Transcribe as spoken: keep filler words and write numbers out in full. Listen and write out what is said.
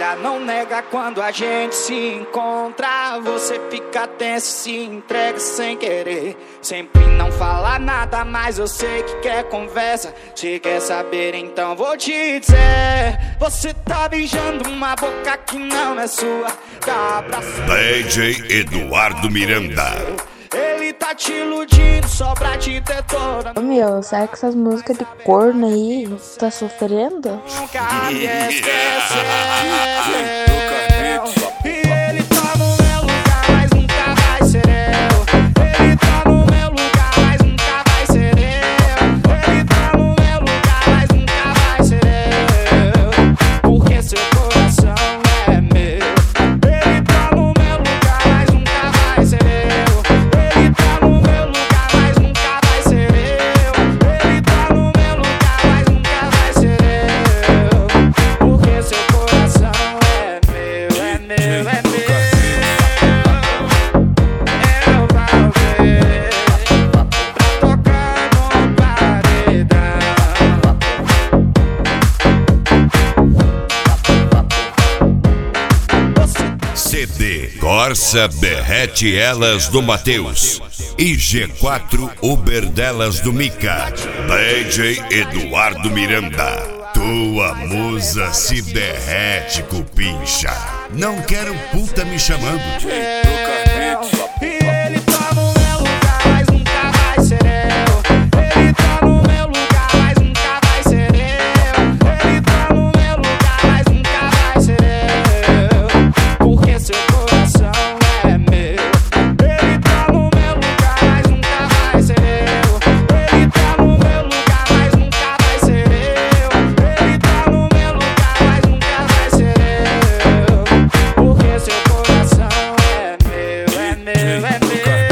olhar não nega quando a gente se encontra. Você fica tenso e se entrega sem querer. Sempre não fala nada, mas eu sei que quer conversa. Se quer saber, então vou te dizer. Você tá beijando uma boca que não é sua. Tá abraçando D J Eduardo Miranda. Ele tá te iludindo só pra te ter toda. Ô meu, será que essas músicas de corno aí tá sofrendo? Nunca me esqueceu. E ele tá no meu lugar, mas nunca vai ser eu. Ele tá no meu lugar, mas nunca vai ser eu. Ele tá no meu lugar, mas nunca vai ser eu. Porque seu coração é meu. Ele tá no meu lugar, mas nunca vai ser eu. Ele tá no meu lugar, mas nunca vai ser eu. Ele tá no meu lugar, mas nunca vai ser eu. Porque seu coração é meu, é meu, é meu. Eu vou ver pra tocar no paredão. C D Corsa Berrete Elas do Mateus e G quatro Uber delas do Mica. D J Eduardo Miranda. Tua musa se derrete, cupincha. Não quero puta me chamando. E ele tá no meu lugar, mas nunca vai ser eu. Ele tá no meu lugar, mas nunca vai ser eu. Ele tá no meu lugar, mas nunca vai ser eu. Porque seu coração é meu. Ele tá no meu lugar, mas nunca vai ser eu. Ele tá no meu lugar, mas nunca vai ser eu. Ele tá no meu lugar, mas nunca vai ser eu. Porque seu coração é meu, é meu, é meu.